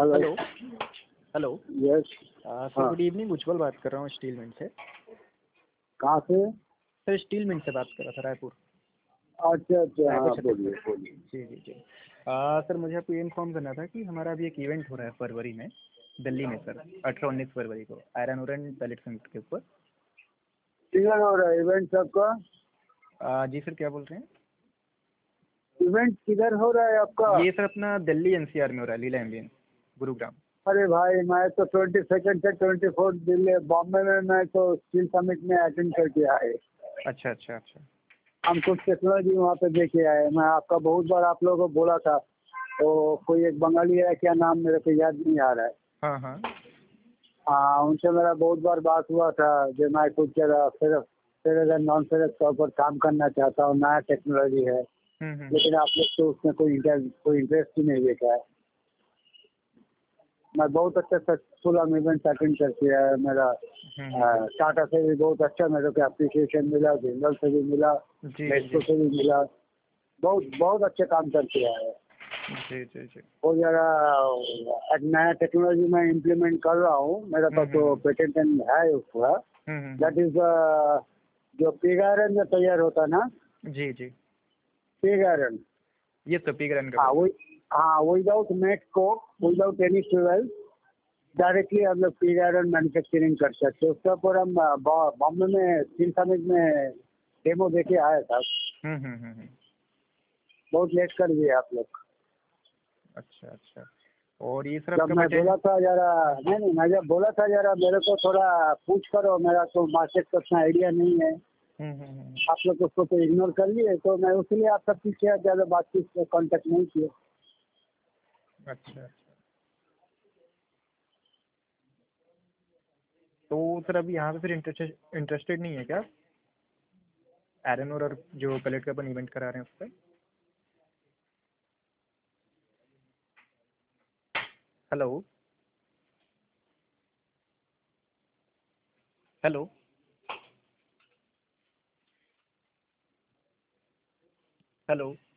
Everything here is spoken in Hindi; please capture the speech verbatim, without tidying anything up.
Hello. Hello hello yes. Sir, हाँ, गुड इवनिंग। उज्जवल बात कर रहा हूँ स्टील मिल से। कहाँ से? सर, स्टील मिल से बात कर रहा था, रायपुर अच्छा अच्छा, रायपुर हाँ बोलिए छत्तीसगढ़। बोलिए। जी जी जी। आ, सर, मुझे आपको ये इन्फॉर्म करना था कि हमारा अभी एक इवेंट हो रहा है फरवरी में, दिल्ली में सर, अठारह उन्नीस फरवरी को, आयरन ओरन पैलेट संकट के ऊपर। किधर हो रहा है इवेंट सबका? आ, जी सर, क्या बोल रहे हैं? इवेंट किधर हो रहा है आपका? ये सर अपना दिल्ली एनसीआर में हो रहा है, लीला एम्बियंस, गुरुग्राम। अरे भाई, मैं तो ट्वेंटी सेकेंड से ट्वेंटी फोर्थ दिल्ली बॉम्बे में, मैं तो स्टील समिट में अटेंड करके आए। अच्छा अच्छा अच्छा। हम कुछ टेक्नोलॉजी वहाँ पे देखे आए। मैं आपका बहुत बार आप लोगों को बोला था, तो कोई एक बंगाली है, क्या नाम मेरे को याद नहीं आ रहा है। हाँ हाँ। हाँ, उनसे मेरा बहुत बार बात हुआ था जो मैं कुछ जगह फिर फिर नॉन फेरस के ऊपर काम करना चाहता हूँ, नया टेक्नोलॉजी है। हम्म हम्म लेकिन आप लोग तो उसमें कोई इंटरेस्ट कोई इंटरेस्ट ही नहीं देखा है। मैं बहुत अच्छा सक्सेसफुल हम इवेंट अटेंड करके आया। मेरा हम्म, हम्म, टाटा से भी बहुत अच्छा मेरे को अप्रिसिएशन मिला, जिंदल से भी मिला, जी मेस्को जी से भी मिला। बहुत बहुत अच्छे काम करके आया है। जी जी जी। वो जरा एक नया टेक्नोलॉजी मैं इम्प्लीमेंट कर रहा हूँ। मेरे हम्म पास तो हम्म पेटेंट है उसका। हम्म हम्म, दैट हम्म, इज जो पिग आयरन में तैयार होता है ना, जी जी। Pig iron. ये सब पीगरन का हाँ बोल रहे वही। हाँ, without met coke, without any fuel, directly हम लोग पिग आयरन मैन्युफैक्चरिंग कर सकते हैं। उसके ऊपर हम अ, बॉ- बॉम्बे में स्टील समिट में डेमो देके आया था। हम्म हम्म हम्म हम्म, बहुत लेट कर दिए आप लोग। अच्छा अच्छा। और ये सर जब आपका मैं पेटेंट। बोला था जरा, नहीं नहीं, मैं जब बोला था जरा मेरे को थोड़ा पूछ करो, मेरा तो मार्केट का उतना आइडिया नहीं है। हम्म हम्म हम्म, आप लोग उसको तो इग्नोर कर लिए, तो मैं उसलिए आप सबकी शेयर ज़्यादा बातचीत कांटेक्ट नहीं किए। अच्छा अच्छा। तो सर अभी यहाँ पे फिर इंटरेस्टेड इंटरेस्टेड नहीं है क्या, आयरन और जो पैलेट का अपन इवेंट करा रहे हैं उस पर? Hello hello hello.